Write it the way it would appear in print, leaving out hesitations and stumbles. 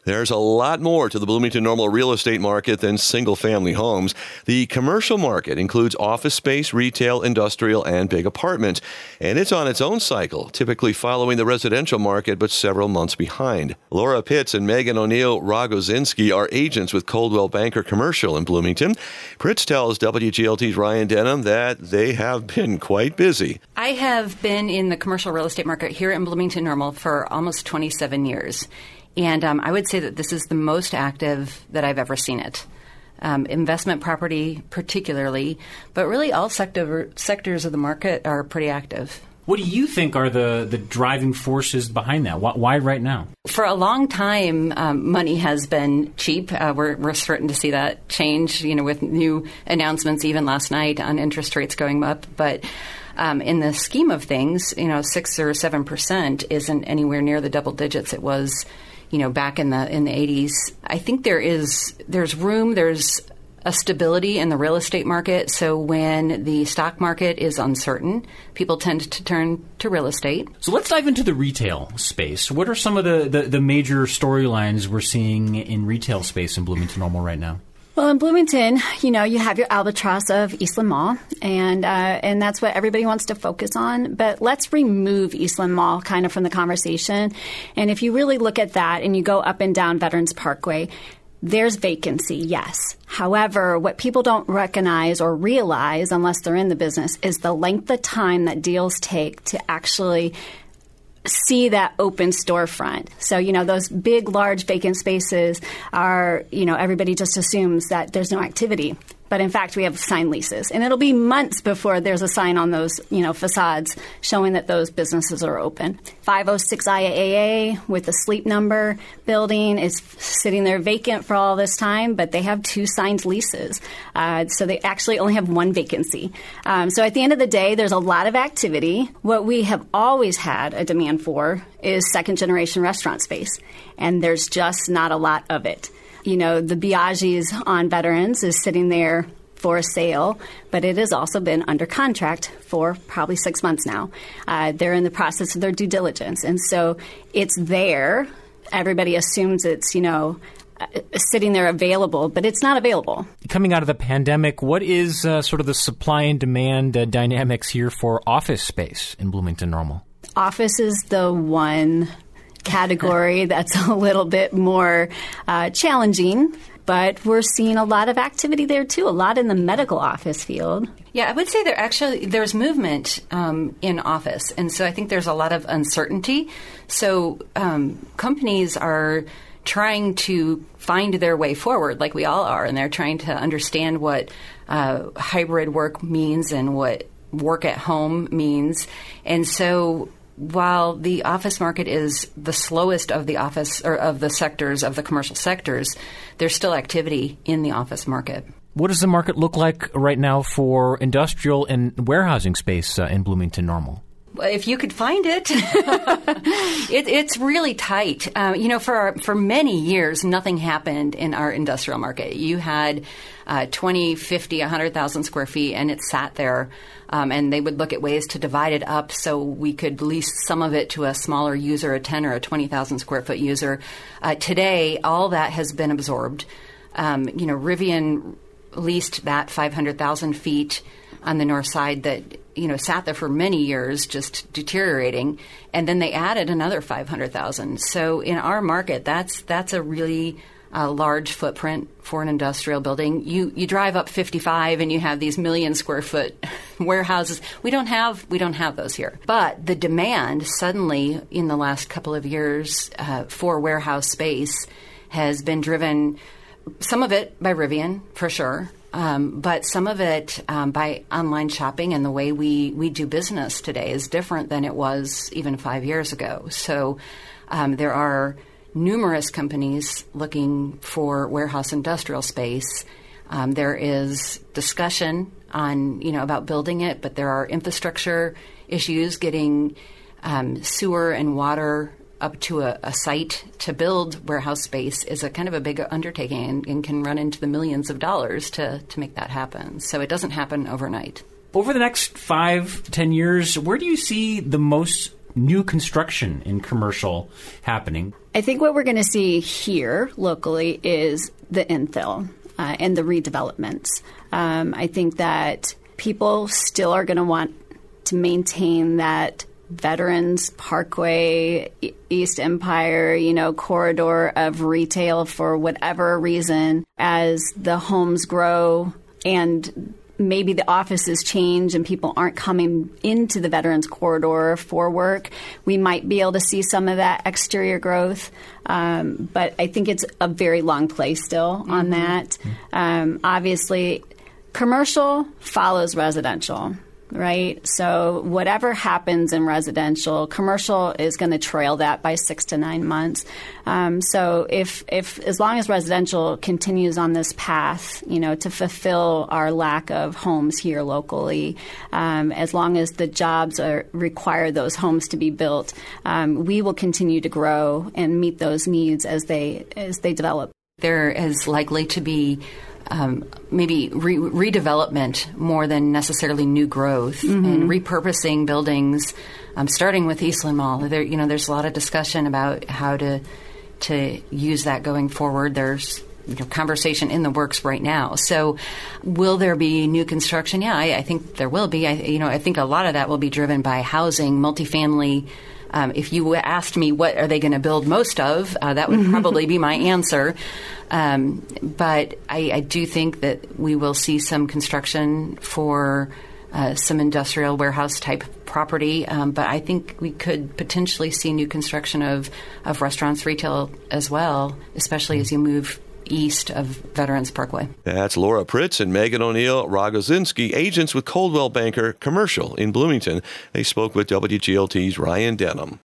There's a lot more to the Bloomington Normal real estate market than single-family homes. The commercial market includes office space, retail, industrial, and big apartments. And it's on its own cycle, typically following the residential market, but several months behind. Laura Pitts and Megan O'Neill Rogozinski are agents with Coldwell Banker Commercial in Bloomington. Pitts tells WGLT's Ryan Denham that they have been quite busy. I have been in the commercial real estate market here in Bloomington Normal for almost 27 years. And I would say that this is the most active that I've ever seen it. Investment property particularly, but really all sectors of the market are pretty active. What do you think are the driving forces behind that? Why right now? For a long time, money has been cheap. We're starting to see that change, with new announcements even last night on interest rates going up. But in the scheme of things, 6 or 7% isn't anywhere near the double digits it was back in the 80s. I think there's room, there's a stability in the real estate market. So when the stock market is uncertain, people tend to turn to real estate. So let's dive into the retail space. What are some of the major storylines we're seeing in retail space in Bloomington Normal right now? Well, in Bloomington, you have your albatross of Eastland Mall, and that's what everybody wants to focus on. But let's remove Eastland Mall kind of from the conversation. And if you really look at that and you go up and down Veterans Parkway, there's vacancy, yes. However, what people don't recognize or realize, unless they're in the business, is the length of time that deals take to actually see that open storefront. So, those big, large vacant spaces are, everybody just assumes that there's no activity. But in fact, we have signed leases. And it'll be months before there's a sign on those, facades showing that those businesses are open. 506 IAA with the Sleep Number building is sitting there vacant for all this time, but they have 2 signed leases. So they actually only have 1 vacancy. So at the end of the day, there's a lot of activity. What we have always had a demand for is second-generation restaurant space. And there's just not a lot of it. The Biaggi's on Veterans is sitting there for a sale, but it has also been under contract for probably 6 months now. They're in the process of their due diligence. And so it's there. Everybody assumes it's, sitting there available, but it's not available. Coming out of the pandemic, what is sort of the supply and demand dynamics here for office space in Bloomington Normal? Office is the one category that's a little bit more challenging, but we're seeing a lot of activity there too, a lot in the medical office field. Yeah, I would say there's movement in office, and so I think there's a lot of uncertainty. So companies are trying to find their way forward, like we all are, and they're trying to understand what hybrid work means and what work at home means, and so while the office market is the slowest of the office or of the sectors of the commercial sectors, there's still activity in the office market. What does the market look like right now for industrial and warehousing space in Bloomington Normal? If you could find it, it's really tight. For many years, nothing happened in our industrial market. You had 20, 50, 100,000 square feet, and it sat there. And they would look at ways to divide it up so we could lease some of it to a smaller user, a 10 or a 20,000 square foot user. Today, all that has been absorbed. Rivian leased that 500,000 feet on the north side that sat there for many years, just deteriorating, and then they added another 500,000. So in our market, that's a really large footprint for an industrial building. You drive up 55 and you have these 1 million square foot warehouses. We don't have those here. But the demand suddenly in the last couple of years for warehouse space has been driven, some of it by Rivian for sure. But some of it by online shopping, and the way we do business today is different than it was even 5 years ago. So there are numerous companies looking for warehouse industrial space. There is discussion on about building it, but there are infrastructure issues getting sewer and water up to a site to build warehouse space is a kind of a big undertaking and can run into the millions of dollars to make that happen. So it doesn't happen overnight. Over the next 5-10 years, where do you see the most new construction in commercial happening? I think what we're going to see here locally is the infill and the redevelopments. I think that people still are going to want to maintain that Veterans Parkway, East Empire, corridor of retail for whatever reason. As the homes grow and maybe the offices change and people aren't coming into the Veterans Corridor for work, we might be able to see some of that exterior growth. But I think it's a very long play still on that. Obviously, commercial follows residential. Right? So whatever happens in residential, commercial is going to trail that by 6 to 9 months. So if as long as residential continues on this path, to fulfill our lack of homes here locally, as long as the jobs require those homes to be built, we will continue to grow and meet those needs as they develop. There is likely to be maybe redevelopment more than necessarily new growth, and repurposing buildings, starting with Eastland Mall. There's a lot of discussion about how to use that going forward. There's conversation in the works right now. So will there be new construction? Yeah, I think there will be. I think a lot of that will be driven by housing, multifamily. If you asked me what are they going to build most of, that would probably be my answer. But I do think that we will see some construction for some industrial warehouse type property. But I think we could potentially see new construction of restaurants, retail as well, especially as you move east of Veterans Parkway. That's Laura Pritz and Megan O'Neill Rogozinski, agents with Coldwell Banker Commercial in Bloomington. They spoke with WGLT's Ryan Denham.